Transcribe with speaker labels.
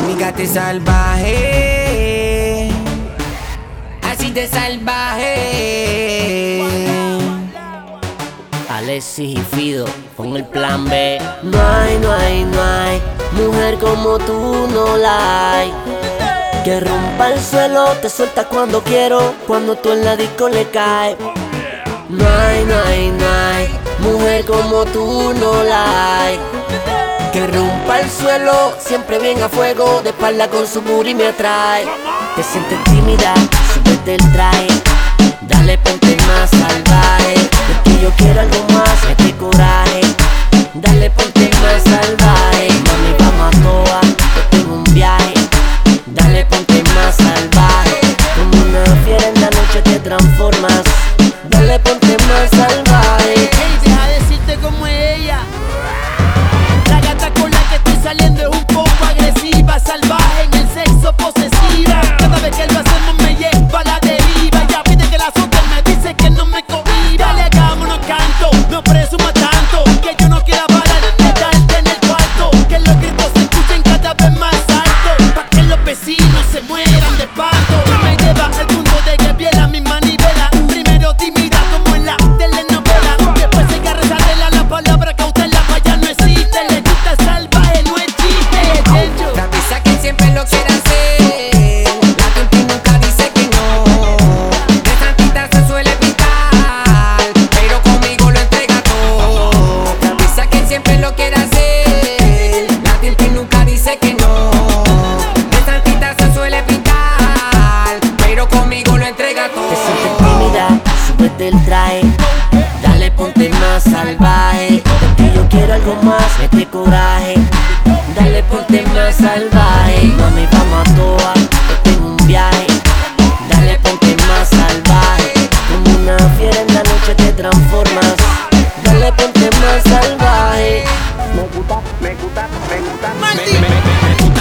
Speaker 1: Mi gata es salvaje, así de salvaje.
Speaker 2: Alexis y Fido con el plan B. No hay mujer como tú, no la hay. Que rompa el suelo, te suelta cuando quiero, cuando tú en la disco le caes. No hay mujer como tú, no la hay. Que rompa el suelo, siempre bien a fuego, de espalda con su booty me atrae. Te sientes tímida, súbete el traje, dale ponte más salvaje. Es que yo quiero algo más, mete coraje, dale ponte más salvaje. Mami, vamos a toa, yo tengo un viaje, dale ponte más salvaje. Como una fiera en la noche te transformas, dale ponte más salvaje.
Speaker 3: Ey, deja decirte como es ella. La gata con la que estoy saliendo es un poco agresiva, salvaje en el sexo, posesiva. Cada vez que lo hacemos me lleva a la deriva. Ya pide que la azote, me dice que no me conviva. Dale, hagámonos canto, no presuma tanto, que yo no quiera parar de darte en el cuarto. Que los gritos se escuchen cada vez más alto, pa' que los vecinos se mueran de espanto. Me lleva al punto de que viera mi manivela. Primero tímida como en la telenovela, después se agarra esa tela, la palabra cautela pa' allá no existe. Le gusta salvaje, no es chiste.
Speaker 1: La pizza que siempre lo quiere hacer, la Tuti nunca dice que no. De tantita se suele picar, pero conmigo lo entrega todo. La pizza que siempre lo quiere hacer, la Tuti nunca dice que no. De tantita se suele picar, pero conmigo lo entrega todo.
Speaker 2: Te sientes tímida, súbete el traje, dale ponte más salvaje. Porque yo quiero algo más, mete coraje, dale ponte más salvaje. Mami, vamos a toa, yo tengo un viaje, dale ponte más salvaje. Como una fiera en la noche te transformas, dale ponte más salvaje.
Speaker 3: Maldito.